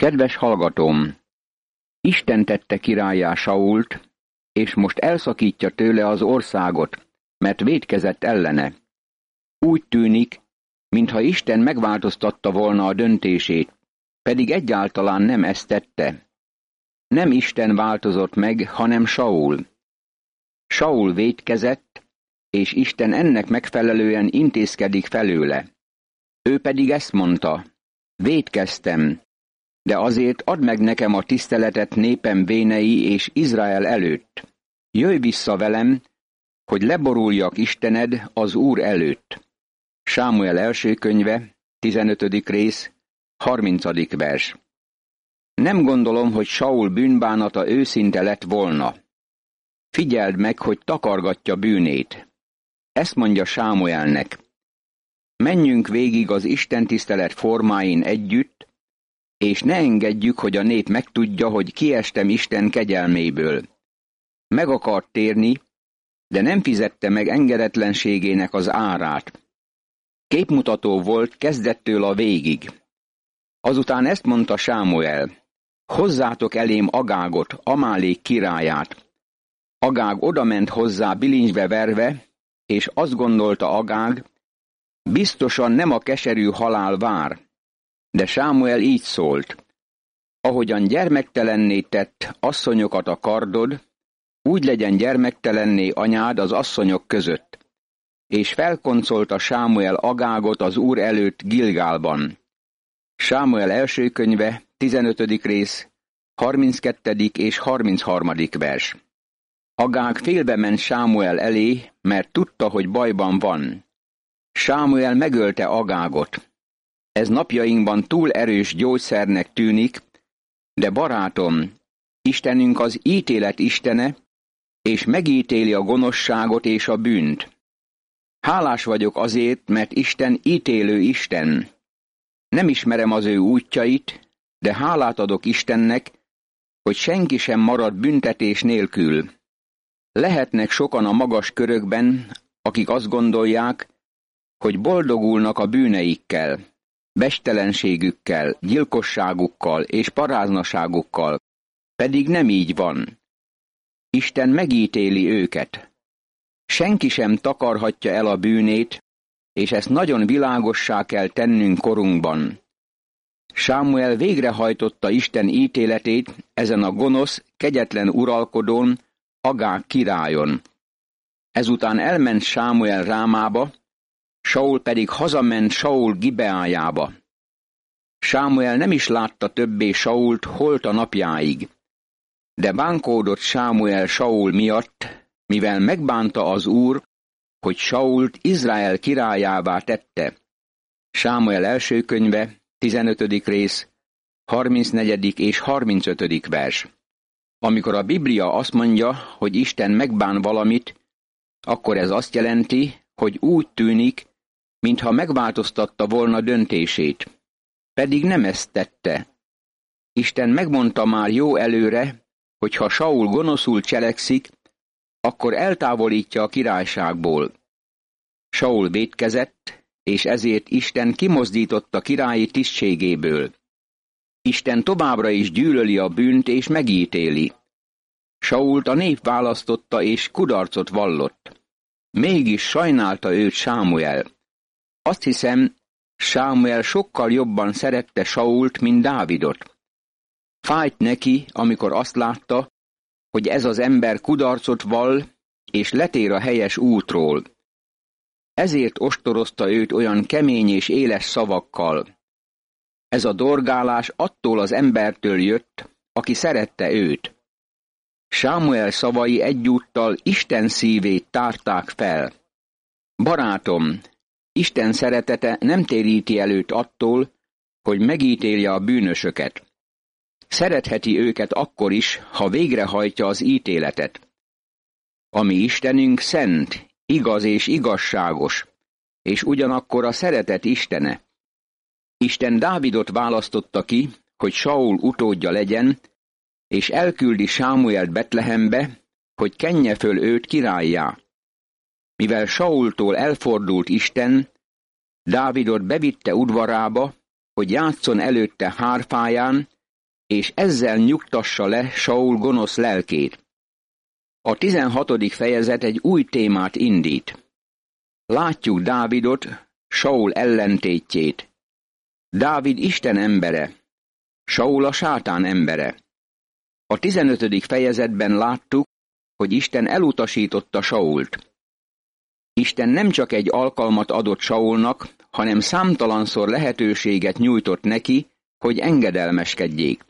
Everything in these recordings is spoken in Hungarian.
Kedves hallgatóm! Isten tette királlyá Sault, és most elszakítja tőle az országot, mert vétkezett ellene. Úgy tűnik, mintha Isten megváltoztatta volna a döntését, pedig egyáltalán nem ezt tette. Nem Isten változott meg, hanem Saul. Saul vétkezett, és Isten ennek megfelelően intézkedik felőle. Ő pedig ezt mondta: vétkeztem, de azért add meg nekem a tiszteletet népem vénei és Izrael előtt. Jöjj vissza velem, hogy leboruljak Istened az Úr előtt. Sámuel első könyve, 15. rész, 30. vers. Nem gondolom, hogy Saul bűnbánata őszinte lett volna. Figyeld meg, hogy takargatja bűnét. Ezt mondja Sámuelnek: menjünk végig az istentisztelet formáin együtt, és ne engedjük, hogy a nép megtudja, hogy kiestem Isten kegyelméből. Meg akart térni, de nem fizette meg engedetlenségének az árát. Képmutató volt kezdettől a végig. Azután ezt mondta Sámuel: hozzátok elém Agágot, Amálék királyát. Agág odament hozzá bilincsbe verve, és azt gondolta Agág, biztosan nem a keserű halál vár. De Sámuel így szólt: ahogyan gyermektelenné tett asszonyokat a kardod, úgy legyen gyermektelenné anyád az asszonyok között. És felkoncolta Sámuel Agágot az Úr előtt Gilgálban. Sámuel első könyve, 15. rész, 32. és 33. vers. Agág félbe ment Sámuel elé, mert tudta, hogy bajban van. Sámuel megölte Agágot. Ez napjainkban túl erős gyógyszernek tűnik, de barátom, Istenünk az ítélet istene, és megítéli a gonoszságot és a bűnt. Hálás vagyok azért, mert Isten ítélő Isten. Nem ismerem az ő útjait, de hálát adok Istennek, hogy senki sem marad büntetés nélkül. Lehetnek sokan a magas körökben, akik azt gondolják, hogy boldogulnak a bűneikkel, bestelenségükkel, gyilkosságukkal és paráznaságukkal, pedig nem így van. Isten megítéli őket. Senki sem takarhatja el a bűnét, és ezt nagyon világossá kell tennünk korunkban. Sámuel végrehajtotta Isten ítéletét ezen a gonosz, kegyetlen uralkodón, Agág királyon. Ezután elment Sámuel Rámába, Saul pedig hazament Saul Gibeájába. Sámuel nem is látta többé Sault holt a napjáig. De bánkódott Sámuel Saul miatt, mivel megbánta az Úr, hogy Sault Izrael királyává tette. Sámuel első könyve, 15. rész, 34. és 35. vers. Amikor a Biblia azt mondja, hogy Isten megbán valamit, akkor ez azt jelenti, hogy úgy tűnik, mintha megváltoztatta volna döntését. Pedig nem ezt tette. Isten megmondta már jó előre, hogy ha Saul gonoszul cselekszik, akkor eltávolítja a királyságból. Saul vétkezett, és ezért Isten kimozdította királyi tisztségéből. Isten továbbra is gyűlöli a bűnt és megítéli. Sault a nép választotta és kudarcot vallott. Mégis sajnálta őt Sámuel. Azt hiszem, Sámuel sokkal jobban szerette Sault, mint Dávidot. Fájt neki, amikor azt látta, hogy ez az ember kudarcot vall, és letér a helyes útról. Ezért ostorozta őt olyan kemény és éles szavakkal. Ez a dorgálás attól az embertől jött, aki szerette őt. Sámuel szavai egyúttal Isten szívét tárták fel. Barátom, Isten szeretete nem téríti el őt attól, hogy megítélje a bűnösöket. Szeretheti őket akkor is, ha végrehajtja az ítéletet. A mi Istenünk szent, igaz és igazságos, és ugyanakkor a szeretet Istene. Isten Dávidot választotta ki, hogy Saul utódja legyen, és elküldi Sámuelt Betlehembe, hogy kenje föl őt királlyá. Mivel Saultól elfordult Isten, Dávidot bevitte udvarába, hogy játsszon előtte hárfáján, és ezzel nyugtassa le Saul gonosz lelkét. A 16. fejezet egy új témát indít. Látjuk Dávidot, Saul ellentétjét. Dávid Isten embere, Saul a sátán embere. A 15. fejezetben láttuk, hogy Isten elutasította Sault. Isten nem csak egy alkalmat adott Saulnak, hanem számtalanszor lehetőséget nyújtott neki, hogy engedelmeskedjék.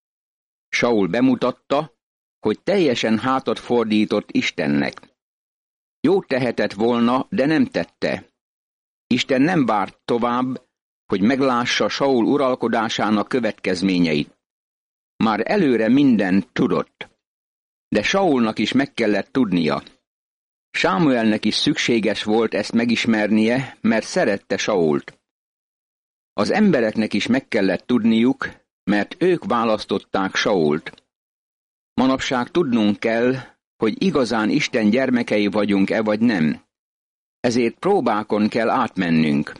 Saul bemutatta, hogy teljesen hátat fordított Istennek. Jót tehetett volna, de nem tette. Isten nem várt tovább, hogy meglássa Saul uralkodásának következményeit. Már előre mindent tudott. De Saulnak is meg kellett tudnia. Sámuelnek is szükséges volt ezt megismernie, mert szerette Sault. Az embereknek is meg kellett tudniuk, mert ők választották Sault. Manapság tudnunk kell, hogy igazán Isten gyermekei vagyunk-e vagy nem. Ezért próbákon kell átmennünk.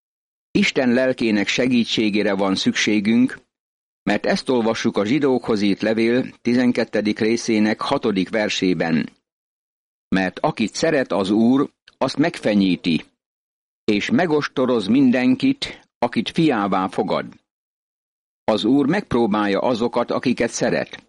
Isten lelkének segítségére van szükségünk, mert ezt olvassuk a Zsidókhoz írt levél 12. részének 6. versében. Mert akit szeret az Úr, azt megfenyíti, és megostoroz mindenkit, akit fiává fogad. Az Úr megpróbálja azokat, akiket szeret.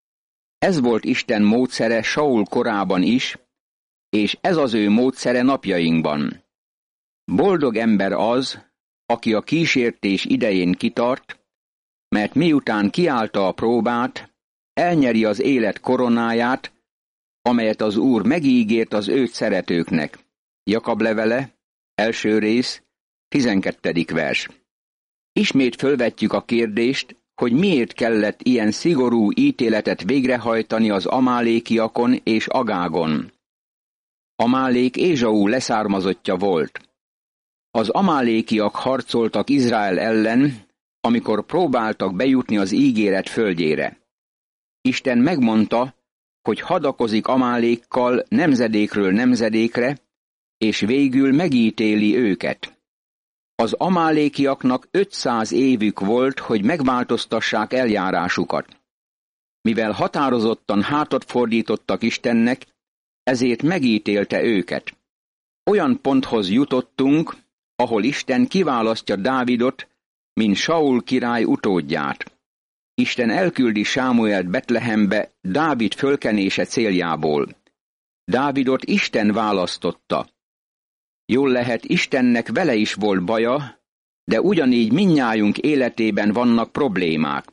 Ez volt Isten módszere Saul korában is, és ez az ő módszere napjainkban. Boldog ember az, aki a kísértés idején kitart, mert miután kiállta a próbát, elnyeri az élet koronáját, amelyet az Úr megígért az őt szeretőknek. Jakab levele, 1. rész, 12. vers. Ismét fölvetjük a kérdést, hogy miért kellett ilyen szigorú ítéletet végrehajtani az amálékiakon és Agágon. Amálék Ézsau leszármazottja volt. Az amálékiak harcoltak Izrael ellen, amikor próbáltak bejutni az ígéret földjére. Isten megmondta, hogy hadakozik Amálékkal nemzedékről nemzedékre, és végül megítéli őket. Az amálékiaknak 500 évük volt, hogy megváltoztassák eljárásukat. Mivel határozottan hátat fordítottak Istennek, ezért megítélte őket. Olyan ponthoz jutottunk, ahol Isten kiválasztja Dávidot, mint Saul király utódját. Isten elküldi Sámuelt Betlehembe Dávid fölkenése céljából. Dávidot Isten választotta. Jól lehet, Istennek vele is volt baja, de ugyanígy mindnyájunk életében vannak problémák.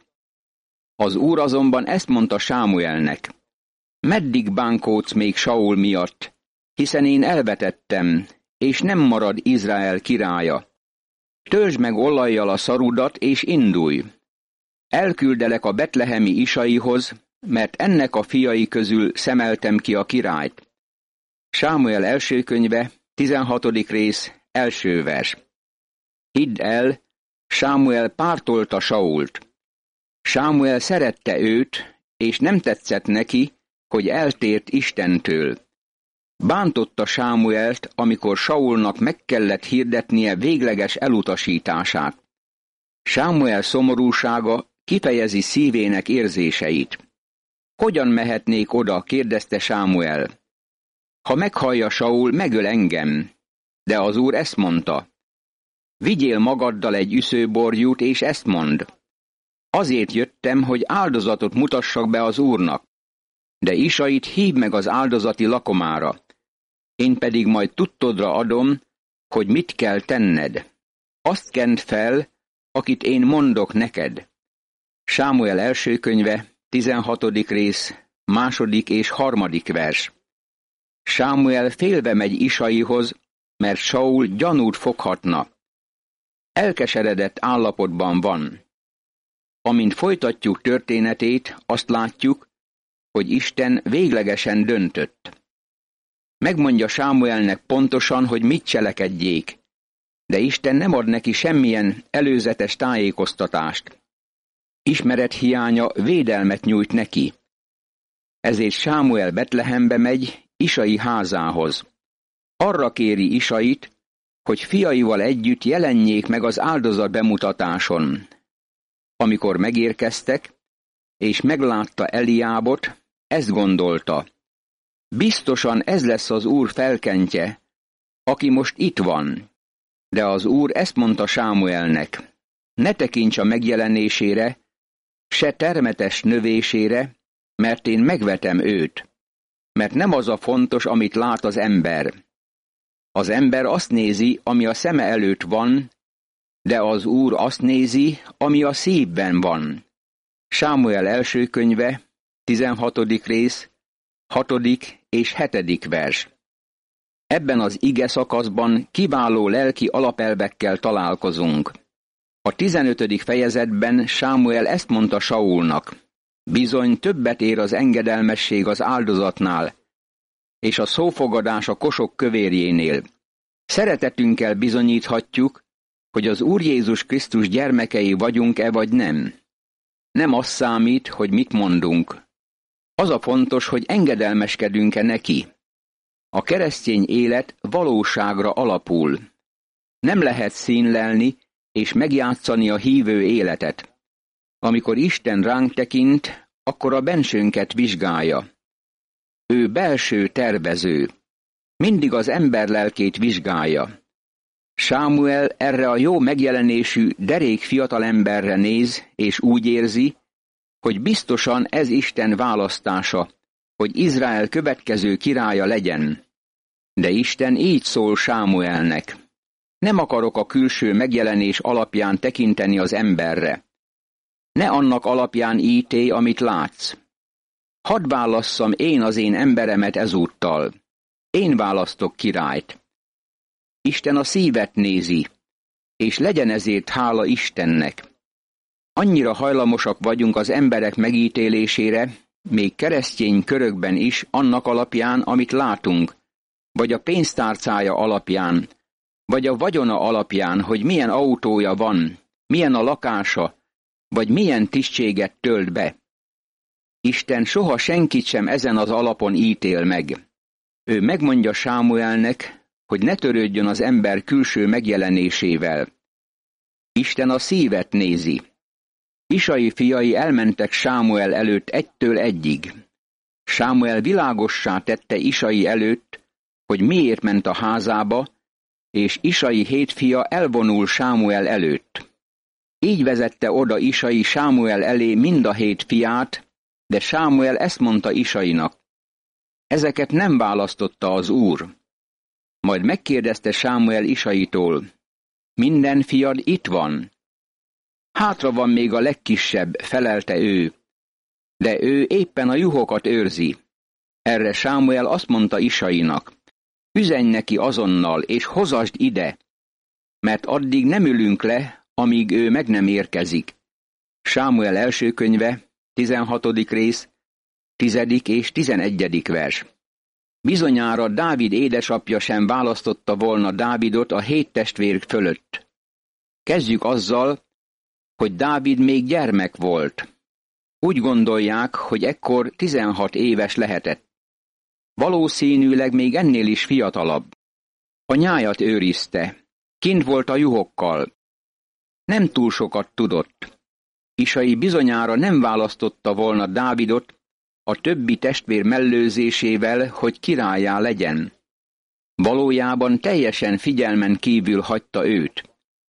Az Úr azonban ezt mondta Sámuelnek: meddig bánkódsz még Saul miatt, hiszen én elvetettem, és nem marad Izrael királya. Töltsd meg olajjal a szarudat, és indulj. Elküldelek a betlehemi Isaihoz, mert ennek a fiai közül szemeltem ki a királyt. Sámuel első könyve, 16. rész, 1. vers. Hidd el, Sámuel pártolta Sault. Sámuel szerette őt, és nem tetszett neki, hogy eltért Istentől. Bántotta Sámuelt, amikor Saulnak meg kellett hirdetnie végleges elutasítását. Sámuel szomorúsága kifejezi szívének érzéseit. Hogyan mehetnék oda, kérdezte Sámuel. Ha meghallja Saul, megöl engem. De az Úr ezt mondta: vigyél magaddal egy üszőborjút, és ezt mondd: azért jöttem, hogy áldozatot mutassak be az Úrnak, de Isait hívd meg az áldozati lakomára. Én pedig majd tudtodra adom, hogy mit kell tenned. Azt kend fel, akit én mondok neked. Sámuel első könyve, 16. rész, 2. és 3. vers. Sámuel félve megy Isaihoz, mert Saul gyanút foghatna. Elkeseredett állapotban van. Amint folytatjuk történetét, azt látjuk, hogy Isten véglegesen döntött. Megmondja Sámuelnek pontosan, hogy mit cselekedjék, de Isten nem ad neki semmilyen előzetes tájékoztatást. Ismeret hiánya védelmet nyújt neki. Ezért Sámuel Betlehembe megy Isai házához. Arra kéri Isait, hogy fiaival együtt jelenjék meg az áldozat bemutatáson. Amikor megérkeztek, és meglátta Eliábot, ezt gondolta: biztosan ez lesz az Úr felkentje, aki most itt van. De az Úr ezt mondta Sámuelnek: ne tekints a megjelenésére, se termetes növésére, mert én megvetem őt. Mert nem az a fontos, amit lát az ember. Az ember azt nézi, ami a szeme előtt van, de az Úr azt nézi, ami a szívben van. Sámuel első könyve, 16. rész, 6. és 7. vers. Ebben az ige szakaszban kiváló lelki alapelvekkel találkozunk. A 15. fejezetben Sámuel ezt mondta Saulnak: bizony többet ér az engedelmesség az áldozatnál, és a szófogadás a kosok kövérjénél. Szeretetünkkel bizonyíthatjuk, hogy az Úr Jézus Krisztus gyermekei vagyunk-e vagy nem. Nem az számít, hogy mit mondunk. Az a fontos, hogy engedelmeskedünk-e neki. A keresztény élet valóságra alapul. Nem lehet színlelni és megjátszani a hívő életet. Amikor Isten ránk tekint, akkor a bensőnket vizsgálja. Ő belső tervező. Mindig az ember lelkét vizsgálja. Sámuel erre a jó megjelenésű, derék fiatalemberre néz, és úgy érzi, hogy biztosan ez Isten választása, hogy Izrael következő királya legyen. De Isten így szól Sámuelnek: nem akarok a külső megjelenés alapján tekinteni az emberre. Ne annak alapján ítélj, amit látsz. Hadd válasszam én az én emberemet ezúttal. Én választok királyt. Isten a szívet nézi, és legyen ezért hála Istennek. Annyira hajlamosak vagyunk az emberek megítélésére, még keresztény körökben is, annak alapján, amit látunk, vagy a pénztárcája alapján, vagy a vagyona alapján, hogy milyen autója van, milyen a lakása, vagy milyen tisztséget tölt be. Isten soha senkit sem ezen az alapon ítél meg. Ő megmondja Sámuelnek, hogy ne törődjön az ember külső megjelenésével. Isten a szívet nézi. Isai fiai elmentek Sámuel előtt egytől egyig. Sámuel világossá tette Isai előtt, hogy miért ment a házába, és Isai 7 fia elvonul Sámuel előtt. Így vezette oda Isai Sámuel elé mind a 7 fiát, de Sámuel ezt mondta Isainak: ezeket nem választotta az Úr. Majd megkérdezte Sámuel Isaitól: minden fiad itt van? Hátra van még a legkisebb, felelte ő, de ő éppen a juhokat őrzi. Erre Sámuel azt mondta Isainak: üzenj neki azonnal, és hozasd ide, mert addig nem ülünk le, amíg ő meg nem érkezik. Sámuel első könyve, 16. rész, 10. és 11. vers. Bizonyára Dávid édesapja sem választotta volna Dávidot a 7 testvér fölött. Kezdjük azzal, hogy Dávid még gyermek volt. Úgy gondolják, hogy ekkor 16 éves lehetett. Valószínűleg még ennél is fiatalabb. A nyájat őrizte. Kint volt a juhokkal. Nem túl sokat tudott. Isai bizonyára nem választotta volna Dávidot a többi testvér mellőzésével, hogy királlyá legyen. Valójában teljesen figyelmen kívül hagyta őt.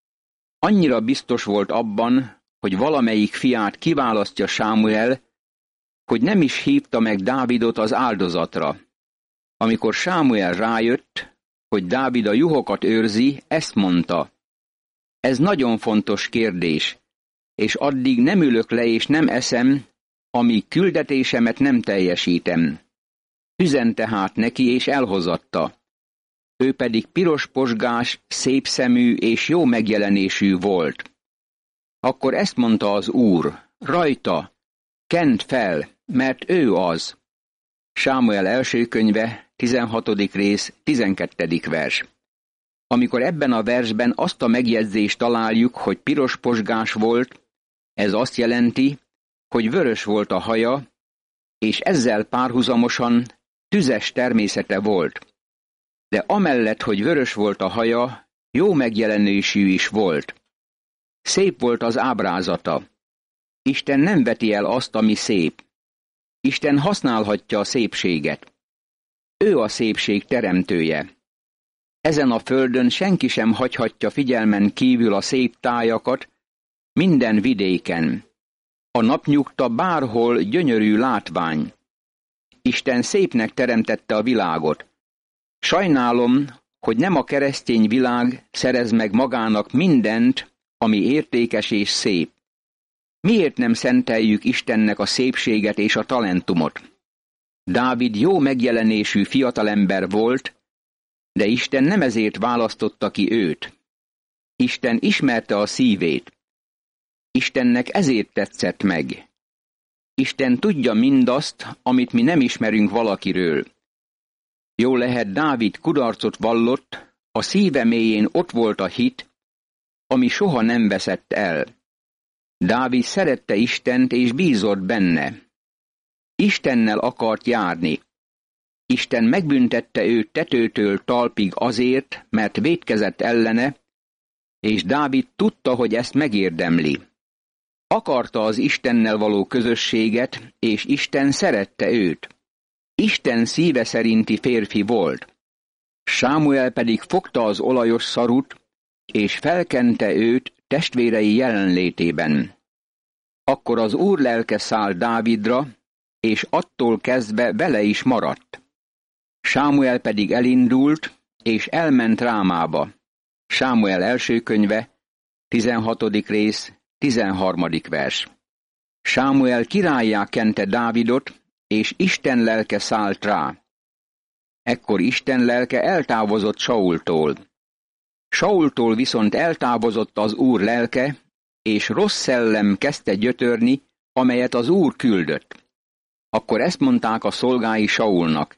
Annyira biztos volt abban, hogy valamelyik fiát kiválasztja Sámuel, hogy nem is hívta meg Dávidot az áldozatra. Amikor Sámuel rájött, hogy Dávid a juhokat őrzi, ezt mondta: ez nagyon fontos kérdés, és addig nem ülök le és nem eszem, amíg küldetésemet nem teljesítem. Üzen tehát neki, és elhozatta. Ő pedig piros posgás, szép szemű és jó megjelenésű volt. Akkor ezt mondta az Úr: rajta, kend fel, mert ő az. Sámuel első könyve, 16. rész, 12. vers. Amikor ebben a versben azt a megjegyzést találjuk, hogy piros posgás volt, ez azt jelenti, hogy vörös volt a haja, és ezzel párhuzamosan tüzes természete volt. De amellett, hogy vörös volt a haja, jó megjelenésű is volt. Szép volt az ábrázata. Isten nem veti el azt, ami szép. Isten használhatja a szépséget. Ő a szépség teremtője. Ezen a földön senki sem hagyhatja figyelmen kívül a szép tájakat, minden vidéken. A napnyugta bárhol gyönyörű látvány. Isten szépnek teremtette a világot. Sajnálom, hogy nem a keresztény világ szerez meg magának mindent, ami értékes és szép. Miért nem szenteljük Istennek a szépséget és a talentumot? Dávid jó megjelenésű fiatalember volt, de Isten nem ezért választotta ki őt. Isten ismerte a szívét. Istennek ezért tetszett meg. Isten tudja mindazt, amit mi nem ismerünk valakiről. Jó lehet, Dávid kudarcot vallott, a szíve mélyén ott volt a hit, ami soha nem veszett el. Dávid szerette Istent és bízott benne. Istennel akart járni. Isten megbüntette őt tetőtől talpig azért, mert vétkezett ellene, és Dávid tudta, hogy ezt megérdemli. Akarta az Istennel való közösséget, és Isten szerette őt. Isten szíve szerinti férfi volt. Sámuel pedig fogta az olajos szarut, és felkente őt testvérei jelenlétében. Akkor az Úr lelke szállt Dávidra, és attól kezdve vele is maradt. Sámuel pedig elindult, és elment Rámába. Sámuel első könyve, 16. rész, 13. vers. Sámuel királlyá kente Dávidot, és Isten lelke szállt rá. Ekkor Isten lelke eltávozott Saultól. Saultól viszont eltávozott az Úr lelke, és rossz szellem kezdte gyötörni, amelyet az Úr küldött. Akkor ezt mondták a szolgái Saulnak: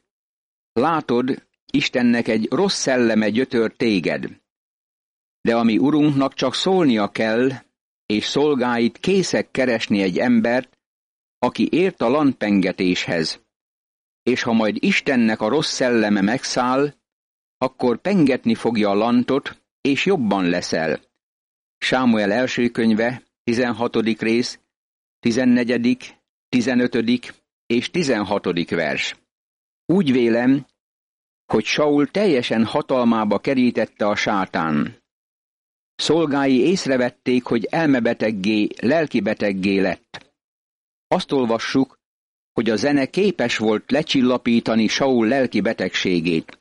látod, Istennek egy rossz szelleme gyötör téged. De a mi urunknak csak szólnia kell, és szolgáit készek keresni egy embert, aki ért a lantpengetéshez. És ha majd Istennek a rossz szelleme megszáll, akkor pengetni fogja a lantot, és jobban leszel. Sámuel első könyve, 16. rész, 14., 15. és 16. vers. Úgy vélem, hogy Saul teljesen hatalmába kerítette a sátán. Szolgái észrevették, hogy elmebeteggé, lelkibeteggé lett. Azt olvassuk, hogy a zene képes volt lecsillapítani Saul lelki betegségét.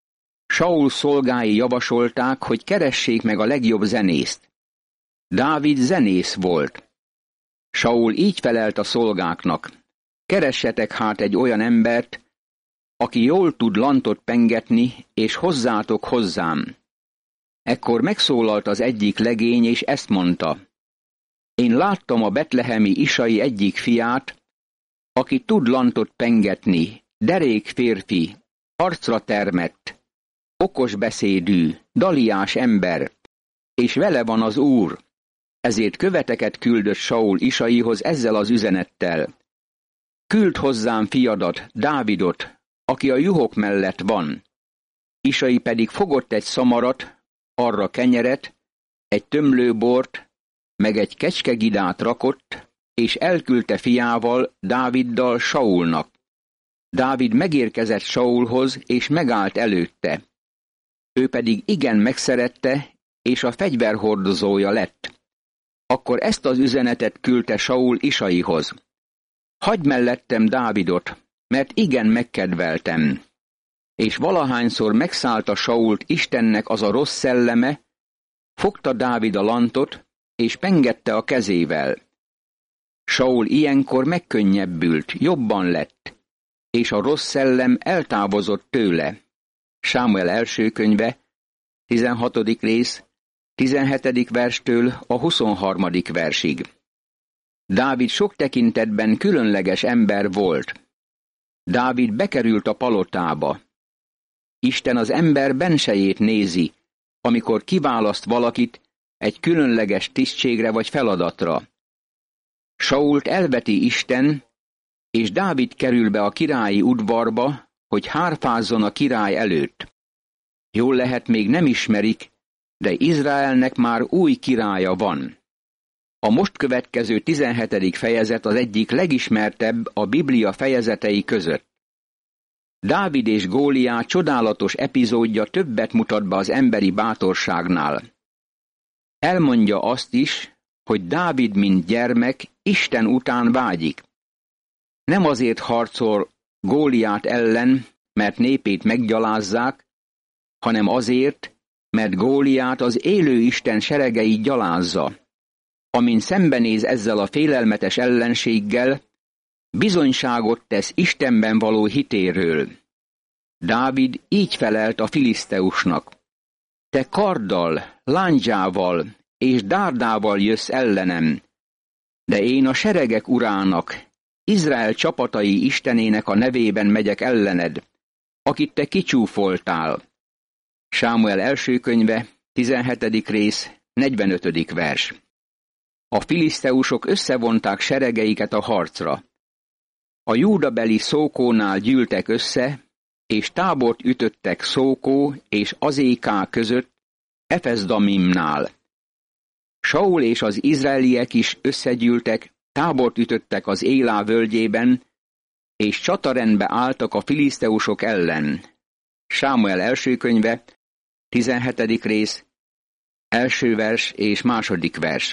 Saul szolgái javasolták, hogy keressék meg a legjobb zenészt. Dávid zenész volt. Saul így felelt a szolgáknak: keressetek hát egy olyan embert, aki jól tud lantot pengetni, és hozzátok hozzám. Ekkor megszólalt az egyik legény, és ezt mondta: én láttam a betlehemi Isai egyik fiát, aki tud lantot pengetni, derék férfi, arcra termett, okos beszédű, daliás ember, és vele van az Úr. Ezért követeket küldött Saul Isaihoz ezzel az üzenettel: küld hozzám fiadat, Dávidot, aki a juhok mellett van. Isai pedig fogott egy szamarat, arra kenyeret, egy tömlőbort, meg egy kecskegidát rakott, és elküldte fiával, Dáviddal Saulnak. Dávid megérkezett Saulhoz, és megállt előtte. Ő pedig igen megszerette, és a fegyverhordozója lett. Akkor ezt az üzenetet küldte Saul Isaihoz: hagyj mellettem Dávidot, mert igen megkedveltem. És valahányszor megszállta Sault Istennek az a rossz szelleme, fogta Dávid a lantot, és pengette a kezével. Saul ilyenkor megkönnyebbült, jobban lett, és a rossz szellem eltávozott tőle. Sámuel első könyve, 16. rész, 17. verstől a 23. versig. Dávid sok tekintetben különleges ember volt. Dávid bekerült a palotába. Isten az ember bensejét nézi, amikor kiválaszt valakit egy különleges tisztségre vagy feladatra. Sault elveti Isten, és Dávid kerül be a királyi udvarba, hogy hárfázzon a király előtt. Jól lehet, még nem ismerik, de Izraelnek már új királya van. A most következő 17. fejezet az egyik legismertebb a Biblia fejezetei között. Dávid és Góliát csodálatos epizódja többet mutat be az emberi bátorságnál. Elmondja azt is, hogy Dávid, mint gyermek, Isten után vágyik. Nem azért harcol Góliát ellen, mert népét meggyalázzák, hanem azért, mert Góliát az élő Isten seregeit gyalázza. Amint szembenéz ezzel a félelmetes ellenséggel, bizonyságot tesz Istenben való hitéről. Dávid így felelt a filiszteusnak: te karddal, lándzsával és dárdával jössz ellenem, de én a seregek urának, Izrael csapatai Istenének a nevében megyek ellened, akit te kicsúfoltál. Sámuel első könyve, 17. rész, 45. vers. A filiszteusok összevonták seregeiket a harcra. A júdabeli Szókónál gyűltek össze, és tábort ütöttek Szókó és Azéká között, Efesdamimnál. Saul és az izraeliek is összegyűltek, tábort ütöttek az Élá völgyében, és csatarendbe álltak a filiszteusok ellen. Sámuel első könyve, 17. rész, első vers és második vers.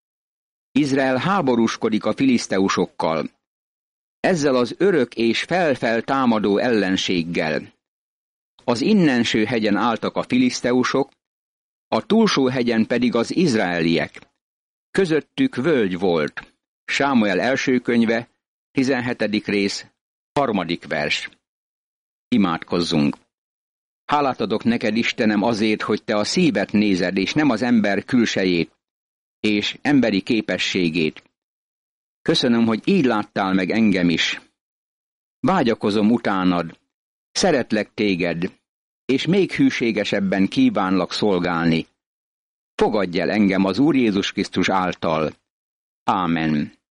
Izrael háborúskodik a filiszteusokkal, ezzel az örök és felfel támadó ellenséggel. Az Innenső hegyen álltak a filiszteusok, a túlsó hegyen pedig az izraeliek. Közöttük völgy volt. Sámuel első könyve, 17. rész, 3. vers. Imádkozzunk. Hálát adok neked, Istenem, azért, hogy te a szívet nézed, és nem az ember külsejét, és emberi képességét. Köszönöm, hogy így láttál meg engem is. Vágyakozom utánad, szeretlek téged, és még hűségesebben kívánlak szolgálni. Fogadj el engem az Úr Jézus Krisztus által. Ámen.